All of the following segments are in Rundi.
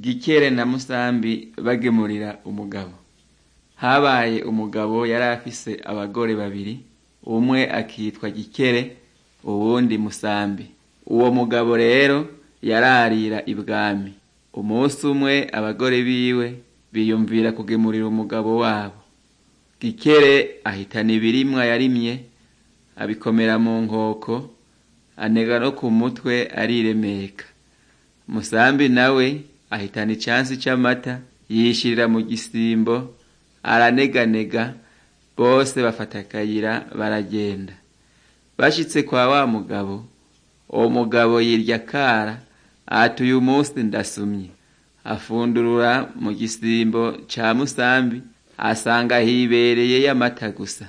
Gikere na Musambi bagemurira umugabo. Habaye umugabo yari afise abagore babiri, umwe akitwa Gikere, uwundi Musambi. Uwo mugabo rero yararira ibwami. Umunsi umwe abagore biwe biyumvira kugemurira umugabo wabo. Gikere ahitana ibirimwa yarimye, abikomera mu nkoko, anega no ku mutwe ariremeka. Musambi nawe ahitana icansi c'amata, yishirira mu gisimbo, araneganega, bose bafata akayira baragenda. Bashitse kwa wa mugabo, uwo mugabo yirya kara, ati uyu munsi ndasumye. Afundurura mu gisimbo ca Musambi, asanga hibereye y'amata gusa.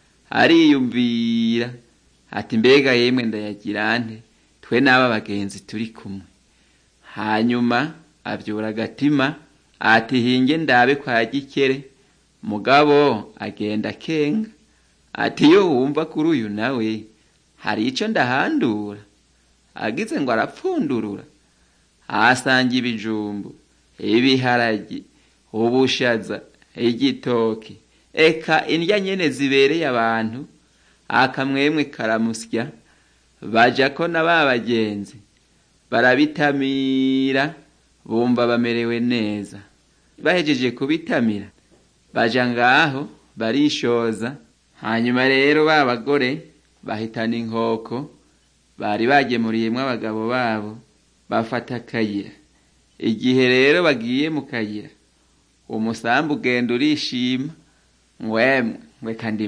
Ariyumvira ati mbega yemwe ndayagira nte, twe n'aba bagenzi turi kumwe. Hanyuma avyura agatima, ati hinge ndabe kwa Gikere. Mugabo agenda kenga, ati yo wumva kuri uyu nawe hari ico ndahandura. Agize ngo arapfundurura, asanga ibijumbu, ibiharagi, ubushaza, igitoki, eka indya nyene zibereye abantu. Akamwemwe karamusya, bajako na babagenzi, barabitamira, bumva bamerewe neza. Bahejeje kubitamira, baja ngaho barishoza. Hanyuma rero babagore bahitana inkoko bari bagemuriyemwo abagabo babo, bafata akayira. Igihe rero bagiye mu kayira, Umusambi ugenda urishima, ngwemwe kandi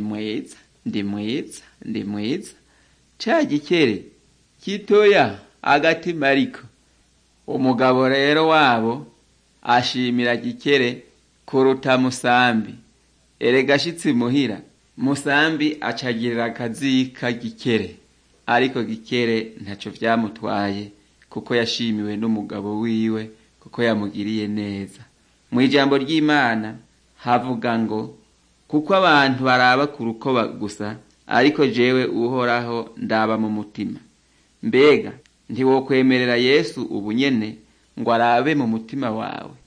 ndi mwiza. Ca Gikere kitoya agatima ariko. Umugabo rero wabo ashimira Gikere kuruta Musambi. Erega ashitse muhira, Musambi acagirira akazi ka Gikere, ariko Gikere ntaco vyamutwaye, kuko yashimiwe n'umugabo wiwe, kuko yamugiriye neza. Mwijambo ry'Imana havuga ngo, kuko abantu baraba ku rukoba gusa, ariko jewe Uhoraho ndaba mu mutima. Mbega ntiwokwemerera Yesu ubunyene ngo arabe mu mutima wawe?